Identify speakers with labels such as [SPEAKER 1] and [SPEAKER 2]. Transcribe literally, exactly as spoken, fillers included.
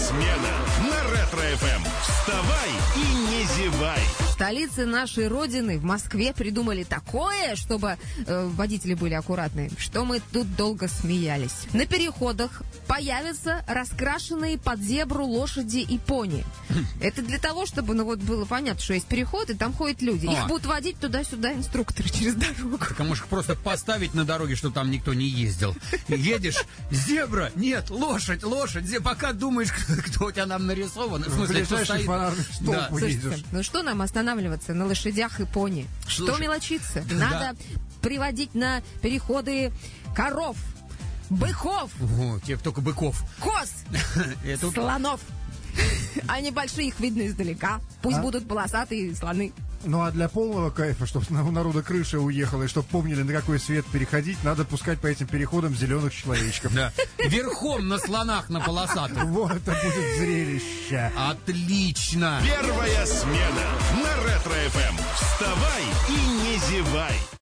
[SPEAKER 1] смена на Ретро-эф эм. Вставай и не зевай.
[SPEAKER 2] В столице нашей родины, в Москве, придумали такое, чтобы э, водители были аккуратны, что мы тут долго смеялись. На переходах появятся раскрашенные под зебру лошади и пони. Это для того, чтобы, ну вот, было понятно, что есть переходы, там ходят люди. Их
[SPEAKER 3] А.
[SPEAKER 2] будут водить туда-сюда инструкторы через дорогу.
[SPEAKER 3] Так, а может просто поставить на дороге, чтобы там никто не ездил. Едешь, зебра, нет, лошадь, лошадь. Зе- Пока думаешь, кто у тебя нам нарисован. В смысле, кто
[SPEAKER 4] ближайший
[SPEAKER 3] стоит.
[SPEAKER 4] фонарный столб
[SPEAKER 3] Да.
[SPEAKER 4] уедешь.
[SPEAKER 2] Слушайте, ну что нам останавливаться на лошадях и пони? Что
[SPEAKER 3] Слушай,
[SPEAKER 2] мелочиться? Надо приводить на переходы коров, быков,
[SPEAKER 3] О, те только быков.
[SPEAKER 2] коз,
[SPEAKER 3] Это
[SPEAKER 2] слонов. Они большие, их видно издалека. Пусть
[SPEAKER 4] А?
[SPEAKER 2] будут полосатые слоны.
[SPEAKER 4] Ну а для полного кайфа, чтобы у народа крыша уехала, и чтобы помнили, на какой свет переходить, надо пускать по этим переходам зеленых человечков.
[SPEAKER 3] да. Верхом на слонах, на полосатых.
[SPEAKER 4] Вот это будет зрелище.
[SPEAKER 3] Отлично.
[SPEAKER 1] Первая смена на Ретро-эф эм. Вставай и не зевай.